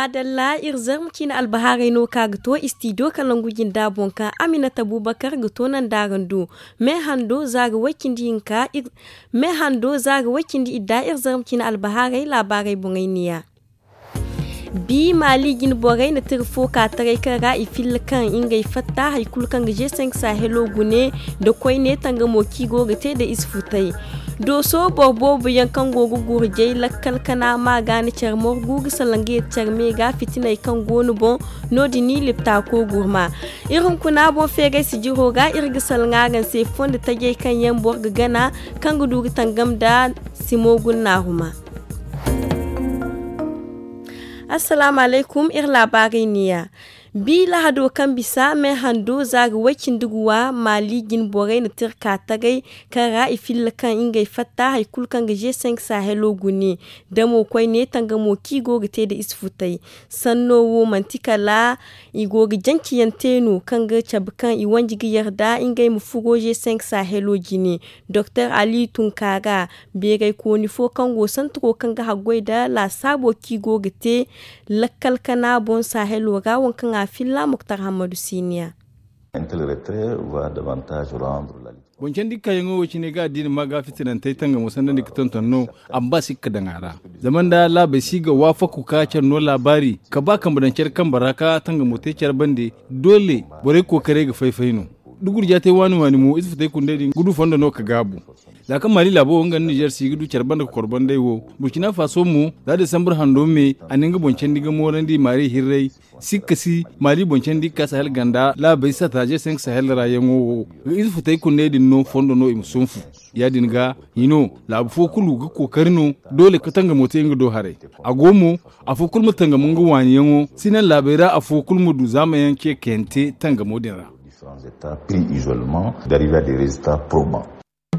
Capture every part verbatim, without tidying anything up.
Madalla irzam kin albahare no kagto istido kalangu ginda bonka Aminata Bubakar gto nan dagandu me hando zaga wakindi inka me hando zaga wakindi idda irzam kin albahare labarai bungainiya bi maligin borai na tirfo ka tare kara ifil kan ingai fatta haikul kan je cinq sahelo gune da koi ne tanga moki go gate da isfutai doso bobo buyan kan gogu gurje lakkal kana magani charmor gugu salange charme ga fitina kan gonu bon nodi ni lipta ko gurma irin kuna bon fege sijiro ga irgi salngagan se fonda tage kan yan borga gana kan gudu tangam da simogun nahuma. Assalamu alaikum ir labari niya. Bi lahado kan bisa mai hando zaga wakin duguwa maligin borai na tirka tagai kara ifil kan ingai fatta haikul kan gaje cinq sahelo guni da mo koi ne tanga mo kigo gite da isfutai sanno wo mantikala igo janki yantenu kan ga chabkan i wanji gi yarda ingai mu fugo je cinq sahelo gini Docteur Ali Tunkaga begai ko ni fo kan go santro kan ga hagoi da la sabo kigo gite lakkal kana bon sahelo ga wankan Filla Mokhtar Hamadou Sinia. Un tel retrait va davantage rendre la Bonken dikka yango wacine ga din maga fitinan tay tanga musanna dik tontonno amba sikka dangara zaman da la be siga wafa ku ka cer no labari ka ba kan badan cer kan baraka tanga mote cer bande dole bore ko kare ga faifayno dugur jate wani wani mu isfu tay kunde din gudu fondo no ka gabu da kan mali labo ngan Niger si gudu cer banda korban dai wo Burkina Faso mu da da sambar hando me aninga bonken diga morandi mari hirrei sikasi mali bonken dikka sahel ganda la bai sata je cinq sahel rayengo isfu tay kunde din no fondo no im sunfu ya dinga hino la fo kulu ga kokarno dole ka tanga mote inga do hare agomo afo kulmu tanga munga wanyengo sinan labera afo kulmu du zama yanke kente tanga modera différents états pris isolement d'arriver à des résultats probants.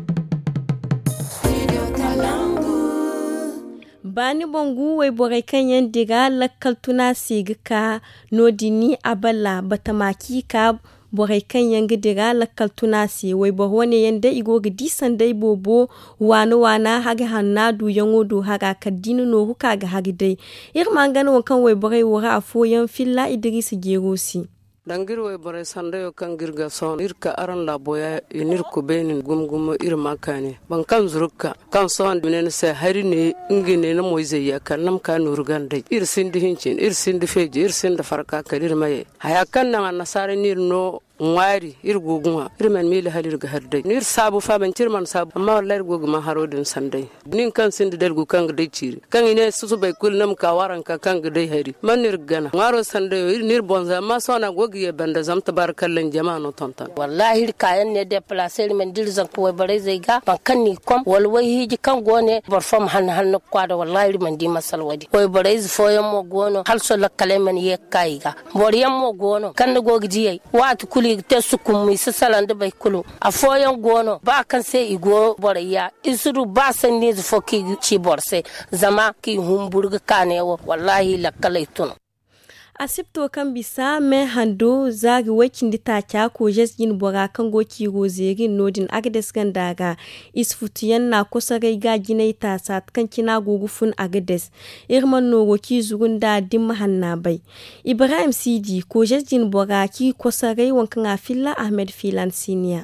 Bani bongu wai borai kanyan diga lakkal tuna sigika nodini abala batamaki ka borai kanyan gidiga lakkal tuna si wai borwane yanda igo gidi sandai bobo wana wana haga hanna du yango du haga kadinu no huka ga hagidai irman gano wankan wai borai wura afoyan filla Idris Gerosi. Dangir way bare sandayo kan girga son irka aran la boya inir ko benin gumgumo irma kane ban kan zurukka kan son dunen se hari ne ingine na moize ya kan nam kan urgande ir sindi hincin ir sindi feje ir sindi farka kadir maye haya kan na nasare nir no ngwari ir guguma ir men mili halir ga hadde nir sabu fa ban tirman sabu amma wallahi guguma harodin sandai nin kan sindi delgu kan ga dai ciri kan ine susu bai kul nam ka waran ka kan ga dai hari man nir gana ngaro sandai ir nir bonza ma sona gogi ye banda zam tabarakallan jama'ano tonton wallahi kayan ne de placer men dirzan ko bare zai ga ban kan ni kom walwai hiji kan gone bar fam han han kwada wallahi man di masal wadi ko bare foyan mo gono hal so la kaleman ye kaiga boriyam mo gono kan gogi jiyai watu kuli te sukum mi salan da bai kulu a foyan gono ba kan sai igo boriya isuru ba san ne foki ci borse zama ki humburga kanewo wallahi la kalaitun asibto kan bisa me hando zagi wakin dita kya ko jesgin bora kan goki gozerin nodin agdes kan daga isfutiyan na kusa gai ga ginai ta sat kan kina gogufun agdes irman no goki zugun da dim hanna bai Ibrahim Sidi ko jesgin bora ki kusa gai wankan afilla Ahmed Filan Senior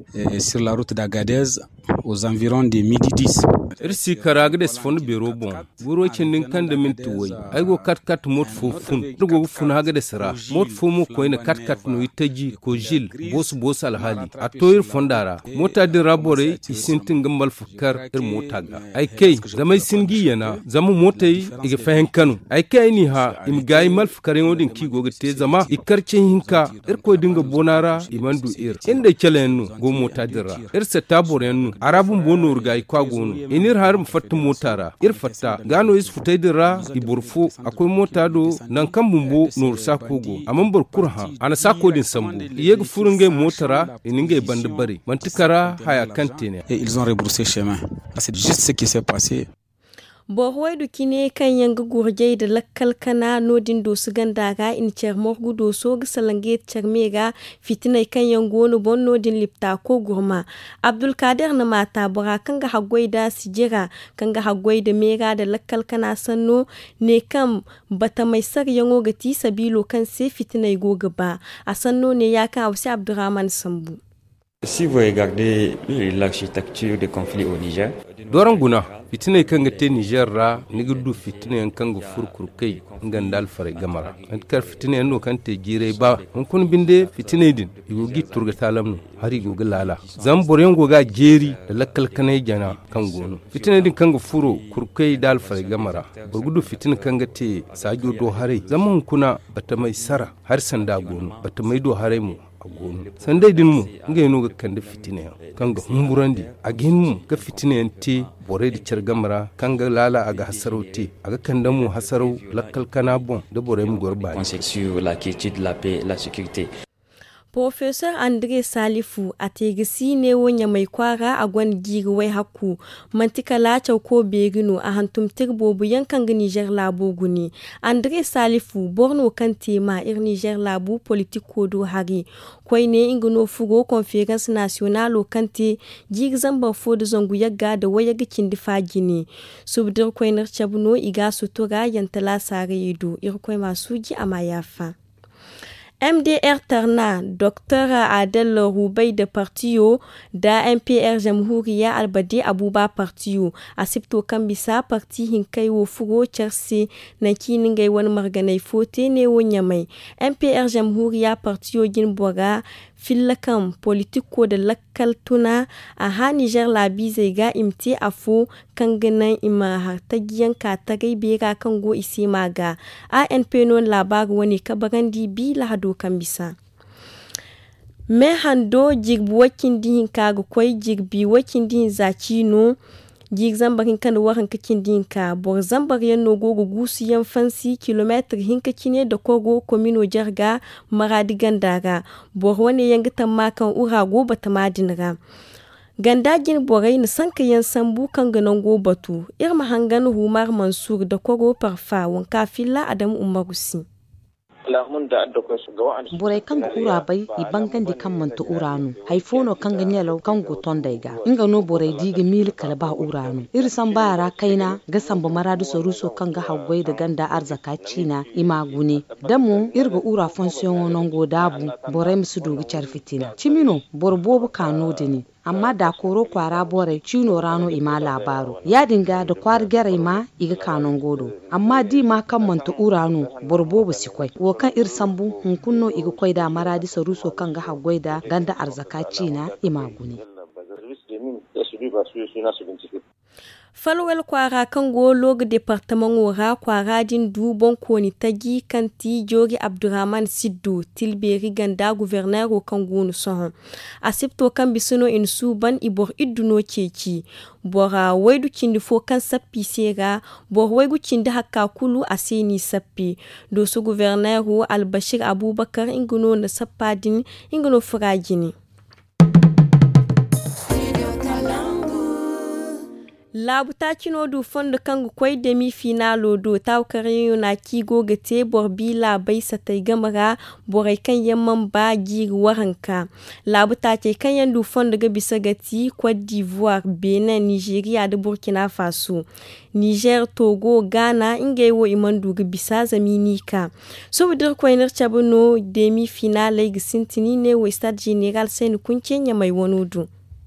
sur la route d'Agadez aux environs de midi dix. Irsi karagdes fon biro bon buro cinin kan da min tuwai aigo kat kat mot fo fun dugo fun haga da sira mot fo mo ko ina kat kat no itaji ko jil bos bos alhali a toyir fondara mota din rabore isintin gambal fukar ir mota ga ai kai zama singi yana zama motai iga fahen kanu ai kai ni ha im gai mal fukare odin ki goga te zama ikarcin hinka ir ko dinga bonara imandu ir inda kelenu go mota dira ir sa taboren arabun bonor gai kwa gono inir harum fatta motara ir fatta gano is futai dira iburfu akwai mota do nan kan bumbo nor sakogo amman bar kurha ana sako din sambu yeg furunge motara ininge bande bari mantikara haya kantene et ils ont rebroussé chemin c'est juste ce qui s'est passé. Borwai du kine kan yanga gurjai da lakkal kana nodin dosu gandaga in cer morgu doso ga salange cermega fitinai kan yango no bon nodin lipta ko gurma. Abdul Kader na mata bora kan ga hagwai da sijira kan ga hagwai da mega da lakkal kana sanno ne kan bata mai sar yango ga ti sabilo kan se fitinai go gaba a sanno ne ya kan Hausi Abdurrahman Sambu. Si vous regardez l'architecture des conflits au Niger, doran guna fitina kan ga te Niger ra ni gudu fitina kan ga furkur kai ngandal fare gamara an kar fitina no kan te jire ba on kun binde fitina din igo gi turga talamnu hari go ga lala zam boren go ga jeri da lakkal kanai jana kan gono fitina din kan ga furo kurkai dal fare gamara burgudu fitina kan ga te sajo do hare zaman kuna bata mai sara har sanda gono bata mai do hare mu a gonu sandai din mu nga yano ga kanda fitina kan ga humburandi a gin mu ga fitina te bore da cergamara kan ga lala aga hasarauti aga kanda mu hasarau lakkal kana bon da bore mu gorba sur la quiétude, la paix, la sécurité. Professor André Salifu a tegisi ne wanya mai kwara a gwan girwai haku mantika lacau ko begino a hantum tirbobu yankan ga Niger Labu guni. André Salifu borno kan tema ir Niger Labu politiko do hari kwai ne ingano fugo conference nationale kante jig zamba fodo zongu yaga da waya gikin difa gini subdir kwai nar chabno iga sutura yantala sare ido ir kwai masu ji amayafa. M D R Tarna, Docteur Adel Roubaï de Partiyo, da M P R Jamhuriya Albade Abuba Partiyo, asipto kambisa parti hinkai wo fugo chersi na kiningai wan marganai fote ne wo nyamai. M P R Jamhuriya Partiyo gin boga fillakan politiko da lakkal tuna a ha Niger labi zai ga imti afo kan ganan ima hartagiyan katagai bera kan go isi maga. A N P non labaru wani kabarandi bi lahado kan bisa. Me hando jigbu wakin dihin kaga kwai jigbi wakin dihin zaci no jig zambarin kan waran kakin dinka bor zambar yan no gogo gusu yan fansi kilometer hinka kine da kogo komino jarga maradi gandaga bor wani yanga tamma kan ura go bata madinra gandagin borai na sanka yan sambu kan ganan go batu irma hangan Humar Mansur da kogo parfa wanka filla Adam Umarusi. Burai kan ura bai ibangan di kan manta uranu haifono kan ganyalo kan guton daiga inga no burai diga mil kalba uranu irsan bara kaina ga samba maradu soruso kan ga hagwai da ganda arzaka cina imaguni damu irga ura fonction non go dabu burai musu dugi charfitina chimino borbobu kano dini amma da koro kwara bore cino rano ima labaru ya dinga da kwar gare ma iga kanon godo amma di ma kan manta uranu borbobu sikwai wo kan irsambu hunkunno iga kwai da maradi saruso kan ga hagwai da ganda arzaka cina imaguni falwel kwara kan golog departement wora kwara din dubon koni tagi kanti jogi Abdurrahman Siddu tilberi ganda gouverneur o kan gonu sohon asipto kan bisuno in suban ibor iduno ceci bora waidu kindi fo kan sappi sega bor waigu kindi hakka kulu aseni sappi do so gouverneur o Al-Bashir Abubakar inguno na sappadin inguno fragini. Labu ta kino du fondo kan kwai demi finalo do taw kare na kigo gate borbi labai satai gamara borai kan yamman ba giri waranka labu ta ce kan yan du fondo ga bisa gati Côte d'Ivoire, Benin, Nigeria da Burkina Faso, Niger, Togo, Ghana inga wo imandu ga bisa zamini ka so bidir kwainar chabuno demi finale ga sintini ne wo stade general sai kunce nya mai wonudu.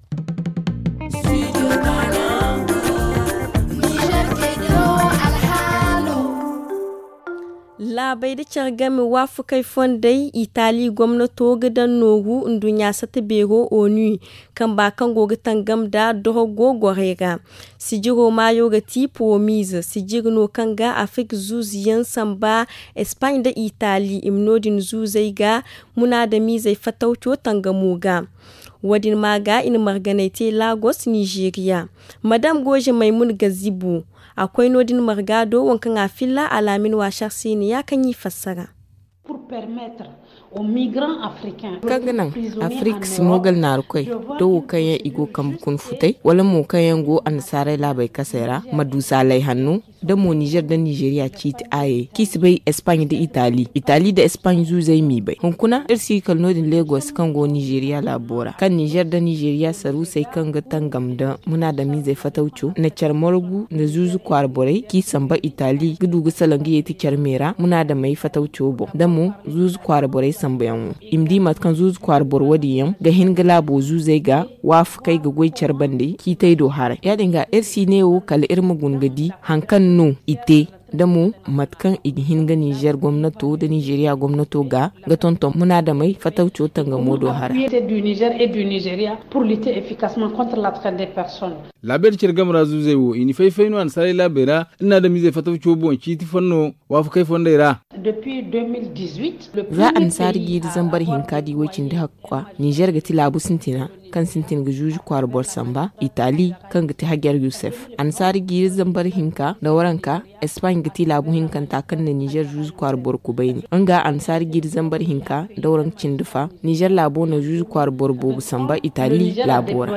Labai da cargami wafu kai fondai Itali gwamnato gidan nogu ndunya sata bero onu kan bakan gogi tangam da dogo gorega sijiro mayo ga tipo miza sijirno kan ga afik zuziyan samba Spain da Itali imnodin zuzai ga muna da mizai fatauto tangamuga wadin maga in marganaite Lagos, Nigeria. Madam Goje Maimun Gazibu akwai nodin margado wankan afilla alamin washar sini ya kan yi fassara. kanganan Afrique simogal narukoi do kayan igo kan kun futai wala mo kayan go an sarai labai kasera madusa lai hannu da mo Niger da Nigeria chiti aye kisbai Espagne da Italy Italy da Espagne zu zai mi bai hunkuna irsi kalnodin Lagos kan go Nigeria labora kan Niger da Nigeria saru sai kan ga tangam da muna da mi zai fataucu na charmorgu na zuzu kwarborai kisan ba Italy gudu gusalangi yeti charmera muna da mai fataucu bo da mo zuzu kwarborai sambayan imdi matkan zuzu kwarbor wadiyam ga hingala bo zuzai ga waf kai ga goy charbande ki tai do hare ya dinga irsi ne wo kal irmu gungadi hankan no ite da mu matkan ighin ga Niger gwamnato da Nigeria gwamnato ga ga tonton muna da mai fatauco tanga modo hara du Niger et du Nigeria pour lutter efficacement contre la traite des personnes. Laber cirgam razu zai wo ini faifai no an sai labera ina da mi zai fatauco bon kiti fanno wafu kai fondaira depuis deux mille dix-huit le za an sargi da zambar hinkadi wacin da hakwa Niger ga tilabu sintina kan sintin ga juju kwar bor samba Italy kan ga ti hagyar Yusuf an sargi da zambar hinka da waranka Spain ga tilabu hinkan ta kan da Niger juju kwar bor kubaini an ga an sargi da zambar hinka da waran cindufa Niger labo na juju kwar bor bobu samba Italy labora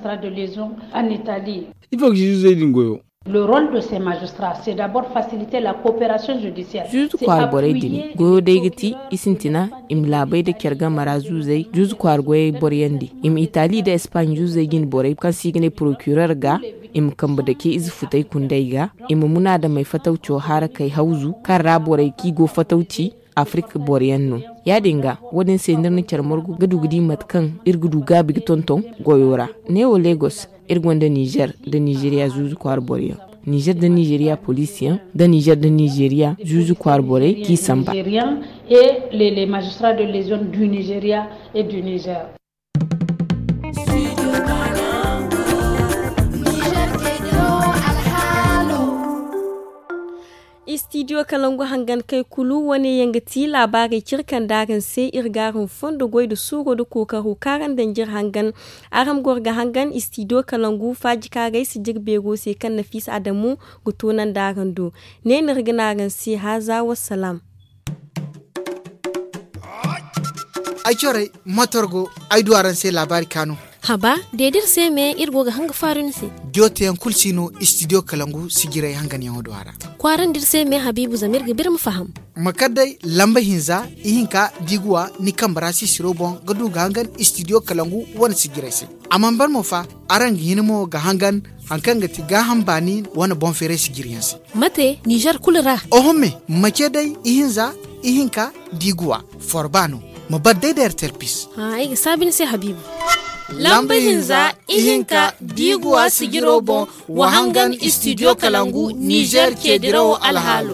il faut que je vous dingoyo. Le rôle de ces magistrats, c'est d'abord faciliter la coopération judiciaire. Juzu kwar borai dini, goyo daigati isintina im labai da kyarga mara zuzai, juzu kwar goye boryandi. Im Italy da Espagne zuzai gin borai kan sigine procureur ga, im kamba da ke izu futai kundai ga, im muna da mai fatauco har kai hauzu, kan raborai ki go fatauci, Afrique boriyanno ya dinga wadin sendar ni charmorgu gadugudi matkan irgudu gabi tonton goyora neo Lagos irgonda Niger da Nigeria zuzu kwar boriya Niger da Nigeria policier da Niger da Nigeria zuzu kwar bore ki samba et les, les magistrats de les zones du Nigeria et du Niger. Studio Kalangu hangan kai kulu wani yangati labarai kirkan dagan sai irgarin fondo goi da suro da kokaru karan danjir hangan aram gorga hangan Studio Kalangu faji kagai su jirbe go sai kan Nafis Adamu gutonan dagan do ne nirginagan sai haza wassalam. Ai chore motorgo ai duaran sai labari kanu. Haba, dedir sai me irgo ga hanga farin si. Jote yan kulsino Studio Kalangu sigirai hangan yan wadwara. Kwaran dir sai me Habibu Zamir ga bir mu faham. Makadai lamba hinza ihinka digwa ni kambara si sirobon gadu ga hangan Studio Kalangu wan sigirai sai. Amman bar mo fa aran hinmo ga hangan hankan ga tiga hambani wana bon fere sigiriyan sai. Mate Niger kulra. Ohomme makedai ihinza ihinka digwa forbano. Mabadai da terpis. Ha ai sabin sai Habibu. Lamba hinza ihinka digwa sigiro bon wahangan Studio Kalangu Niger ke dirawo alhalo.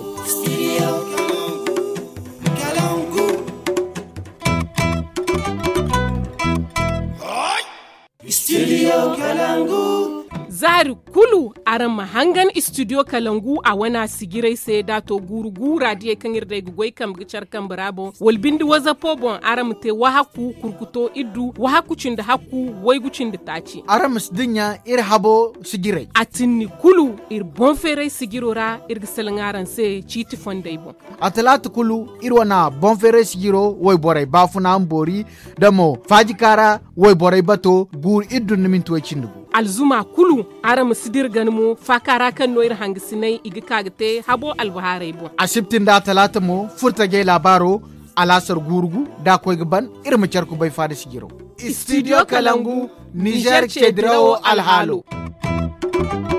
Studio Kalangu. Zari kulu aran mahangan Studio Kalangu a wana sigirai sai dato gurugura die kan irde gugoi kam gicar kan brabo walbindi waza pobon aram te wahaku kurkuto iddu wahaku cinda haku waigu cinda taci aram sdinya ir habo sigirai atinni kulu ir bon fere sigirora ir gisalangaran sai chiti fondai bon atalatu kulu ir wana bon fere sigiro wai borai bafuna ambori damo fajikara wai borai bato gur iddu niminto cindu alzuma kulu aram sidir ganmu fakara kan noir hangisinai igi kagte habo albuharai bo asiptin da talata mo furta ge labaro alasar gurgu da koy gaban irma charku bai fada sigiro Studio Kalangu Niger Chedrao Alhalo.